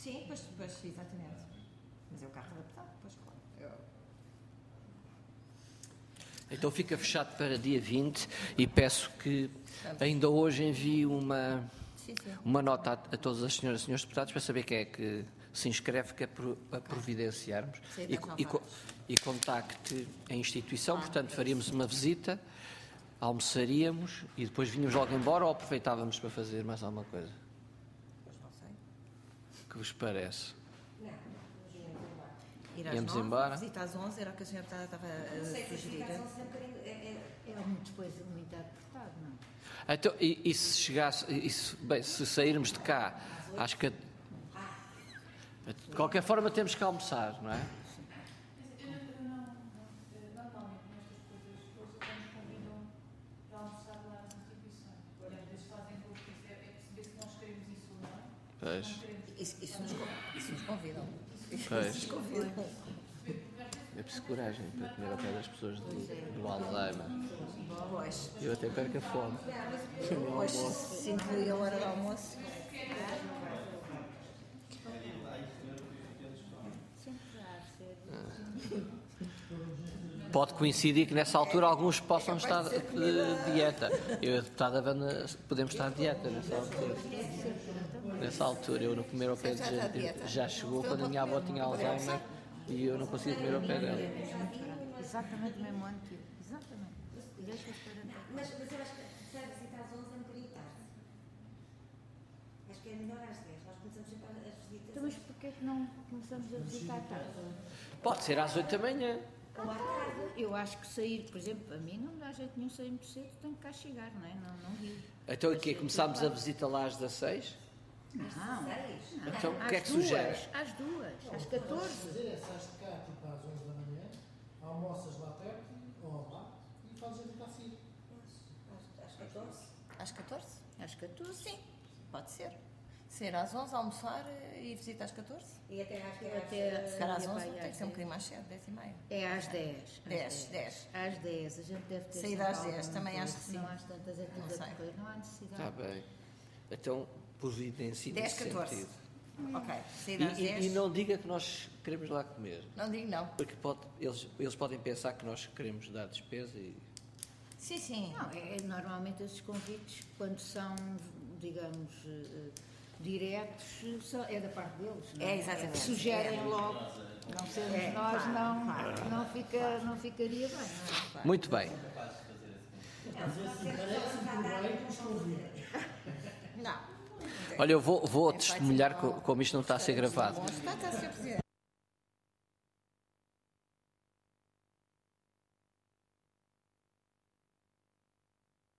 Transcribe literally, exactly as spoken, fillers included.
Sim, pois, pois, exatamente. Mas é o carro adaptado, pois, claro. Eu... Então fica fechado para dia vinte e peço que ainda hoje envie uma, sim, sim. uma nota a, a todas as senhoras e senhores deputados para saber quem é que se inscreve, que é para providenciarmos Sim, e, e, e contacte a instituição. Ah, portanto, faríamos uma visita, almoçaríamos e depois vinhamos logo embora ou aproveitávamos para fazer mais alguma coisa? Pois não sei. O que vos parece? Não, ir às Íamos nove, embora. visita às onze, era o que a senhora estava a sugerir. É, é, é muito, depois, muito apertado, não é? Então, e, e se chegasse, e se, bem, se sairmos de cá, acho que de qualquer forma temos que almoçar, não é? Pois. Isso, isso, nos, isso nos convidam. Pois. Isso nos convidam. É preciso coragem para comer ao pé das pessoas do, do Alzheimer. Pois. Eu até perco a fome. Pois, sinto que a hora do almoço. Pode coincidir que nessa altura alguns possam estar de dieta. Eu e a deputada Wanda podemos estar de dieta nessa altura. Nessa altura, eu não comer ao pé de gente. Já chegou quando a minha avó tinha Alzheimer e eu não conseguia comer ao pé dela. Exatamente o mesmo ano que eu. Exatamente. Mas, mas eu acho que se a visita às onze é um bocadinho tarde. Acho que é melhor às dez. Nós começamos sempre as visitas. Então, mas porquê que não começamos a visitar tarde? Pode ser às oito da manhã. Ou à tarde. Eu acho que sair, por exemplo, a mim não dá jeito nenhum sair muito cedo, tenho que cá chegar, não é? Não, não rio. Então o quê? Começámos a visita lá às dezasseis? Não, não. Então o que é que duas, sugere? Às duas, às catorze. Fazer é sais de cá tipo às onze da manhã, almoças lá perto ou ao bar e fazes a visita a seguir. Às catorze? Às catorze? Às catorze? Sim, pode ser. Ser às onze, almoçar e visita às catorze? E até às Eu dez. até Se calhar às onze ia tem que ser um bocadinho mais cedo, dez e meia. É às dez. dez, dez. Às dez, a gente deve ter... Saída às dez, também acho que sim. Não há tantas aqui Não da sei. correr, não há necessidade. Está bem. Então, providencie dez, nesse catorze. sentido. Ok, saída às E, e, dez. e não diga que nós queremos lá comer. Não digo não. Porque pode, eles, eles podem pensar que nós queremos dar despesa e... Sim, sim. Não, é, é normalmente esses convites, quando são, digamos, eh, diretos, são- é da parte deles, não é? É, exatamente. Sugerem É. logo, não sermos É, nós, claro, não, claro. não, fica, não ficaria bem, não é? Muito bem. Não. Olha, eu vou, vou testemunhar co- como isto não está a ser gravado. Está, está, senhor Presidente.